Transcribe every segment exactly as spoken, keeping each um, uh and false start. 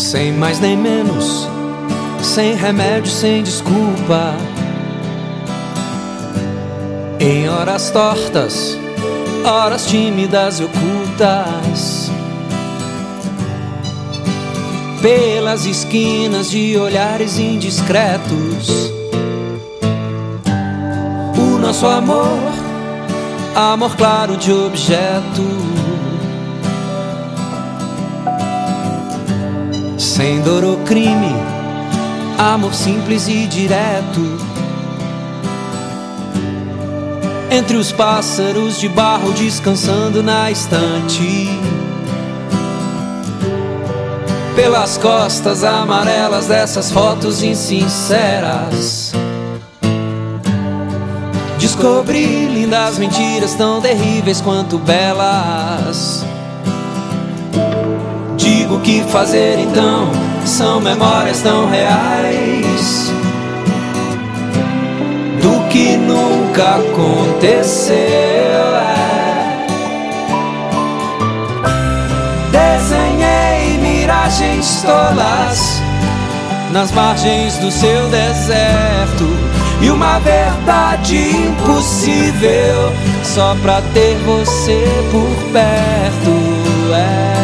Sem mais nem menos, sem remédio, sem desculpa. Em horas tortas, horas tímidas e ocultas, pelas esquinas de olhares indiscretos, o nosso amor, amor claro de objeto. Sem dor ou crime, amor simples e direto. Entre os pássaros de barro descansando na estante, pelas costas amarelas dessas fotos insinceras, descobri lindas mentiras tão terríveis quanto belas. Digo o que fazer então, são memórias tão reais do que nunca aconteceu. É. Desenhei miragens tolas nas margens do seu deserto, e uma verdade impossível só pra ter você por perto. É.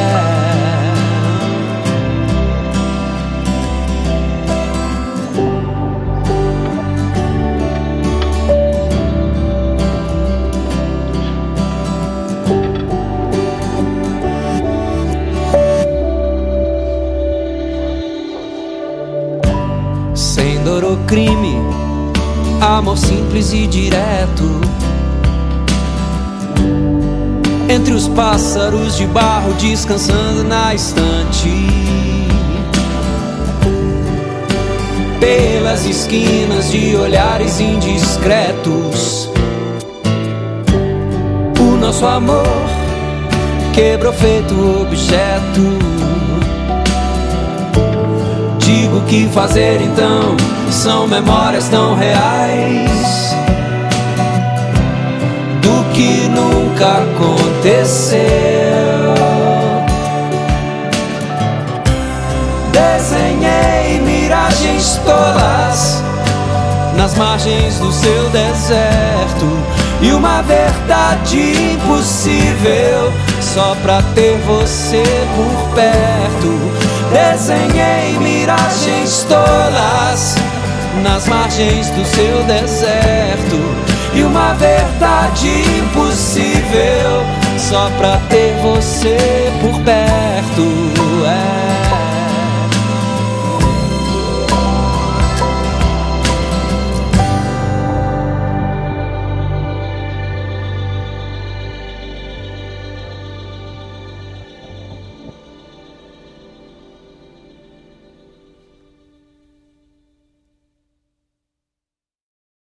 Sem dor ou crime, amor simples e direto. Entre os pássaros de barro descansando na estante, pelas esquinas de olhares indiscretos, o nosso amor quebrou feito objeto. Digo o que fazer então, são memórias tão reais do que nunca aconteceu. Desenhei miragens tolas nas margens do seu deserto, e uma verdade impossível só pra ter você por perto. Desenhei miragens tolas nas margens do seu deserto, e uma verdade impossível só pra ter você por perto. É.